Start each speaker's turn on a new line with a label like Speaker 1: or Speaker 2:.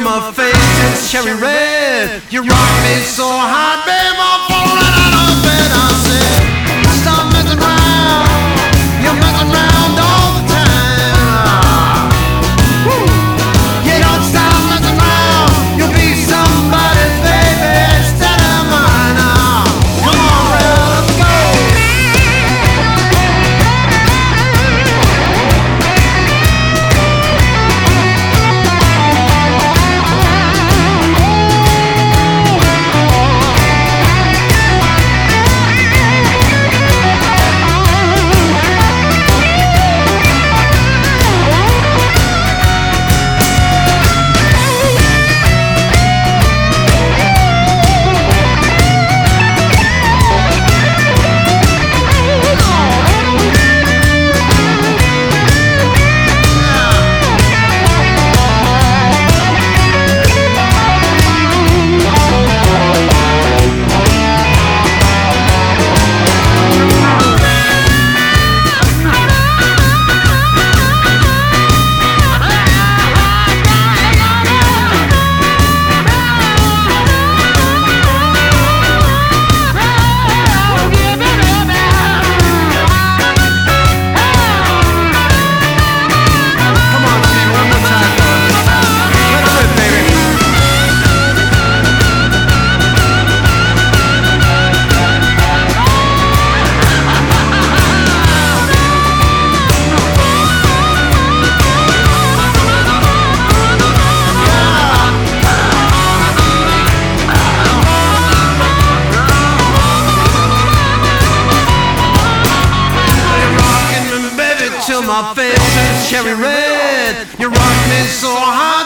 Speaker 1: my face is cherry red. You rock me so hard, babe, I'm falling out of bed. I said, stop messing around. You're messing around all the time. Woo. You don't stop messing around. You'll be somebody's baby instead of mine. Now, come on, Red, let's go. Till my face is cherry red. You rock me so hard.